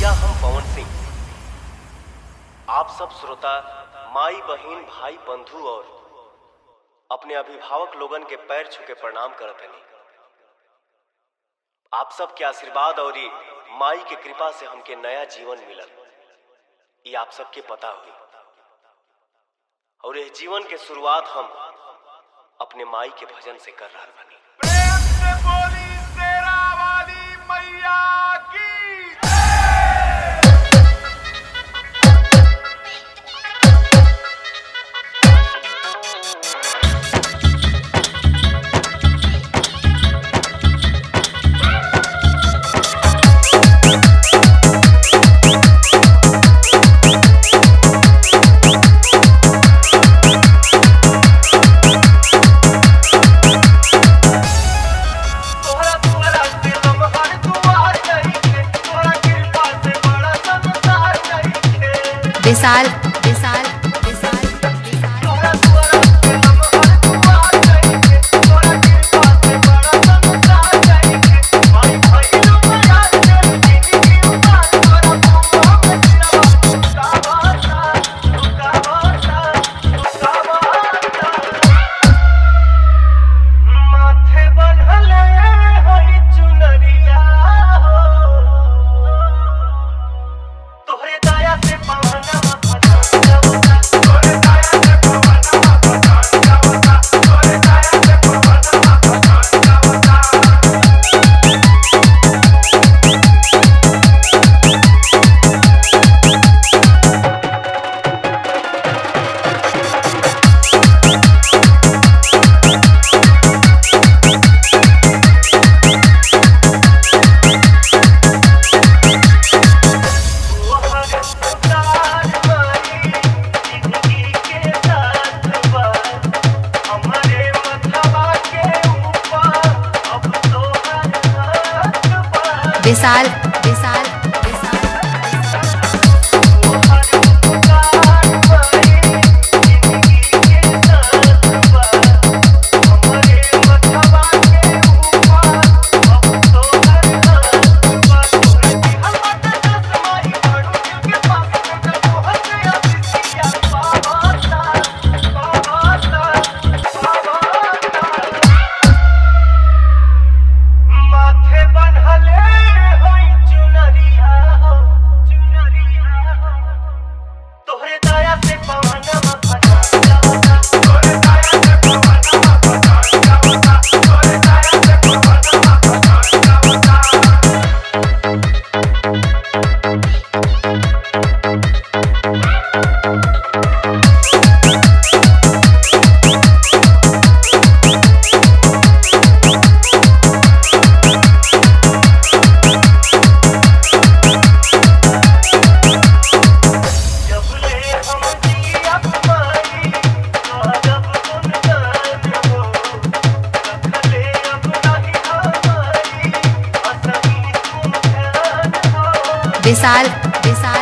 भैया हम पवन सिंह आप सब श्रोता माई बहिन भाई बंधु और अपने अभिभावक लोगन के पैर छू के प्रणाम करत हनी। आप सब के आशीर्वाद और माई के कृपा से हमके नया जीवन मिलल, ये आप सबके पता हुई। और यह जीवन के शुरुआत हम अपने माई के भजन से कर रहा बनी। प्रेम से बोली शेरा वाली मैया की विशाल विशाल विशाल